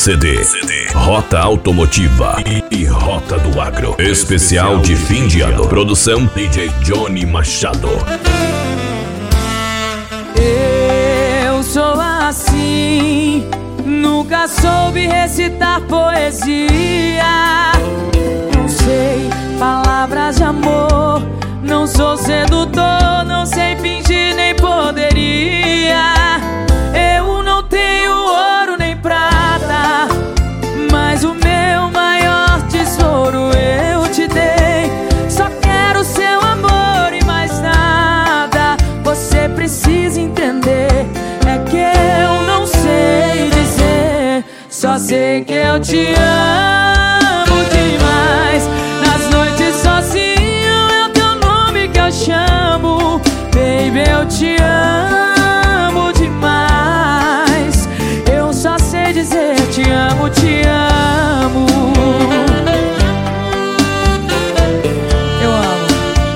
CD, Rota Automotiva e Rota do Agro. Especial de fim de ano. Produção DJ Johnny Machado. Eu sou assim, nunca soube recitar poesia. Não sei palavras de amor, não sou sedutor, não sei fingir nem poderia. Eu não tenho ouro nem prata, mas o meu maior tesouro eu te dei. Só quero seu amor e mais nada. Você precisa entender, é que eu não sei dizer. Só sei que eu te amo demais. Nas noites sozinho é o teu nome que eu chamo. Baby, eu te amo demais. Eu só sei dizer te amo, te amo. Eu amo.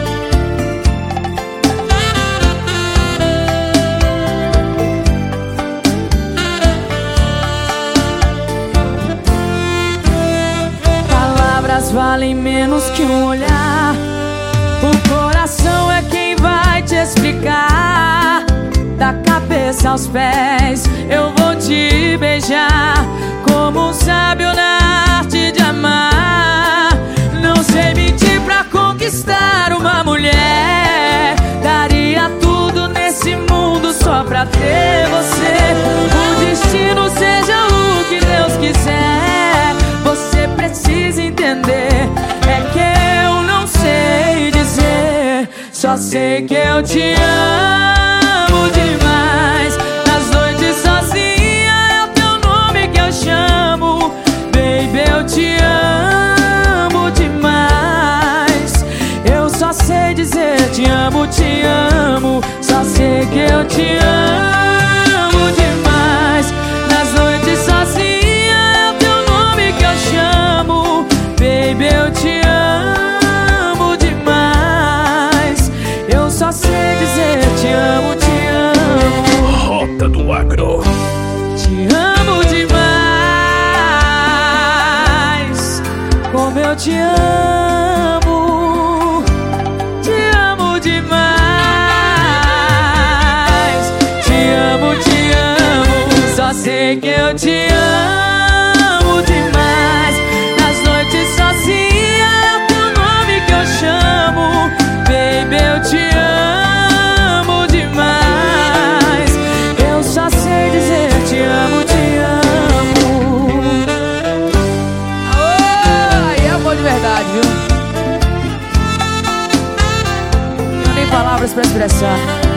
Palavras valem menos que um olhar. O coração é quem vai te explicar. Da cabeça aos pés eu vou te beijar, como um sábio na arte de amar. Não sei mentir pra conquistar uma mulher. Daria tudo nesse mundo só pra ter você. O destino seja o que Deus quiser. Você precisa entender, é que eu não sei dizer. Só sei que eu te amo demais. Nas noites sozinha é o teu nome que eu chamo. Baby, eu te amo demais. Eu só sei dizer te amo, te amo. Só sei que eu te amo demais. Nas noites sozinha é o teu nome que eu chamo. Baby, eu te amo demais. Eu só sei dizer te amo, te amo. Rota do Agro. Te amo demais. Como eu te amo. Te amo demais. Te amo, te amo. Só sei que eu te amo demais. Nas noites sozinha é o teu nome que eu chamo. Baby, eu te amo demais. Eu só sei dizer te amo, te amo. Oh, e amor de verdade, viu? Não tem palavras pra expressar.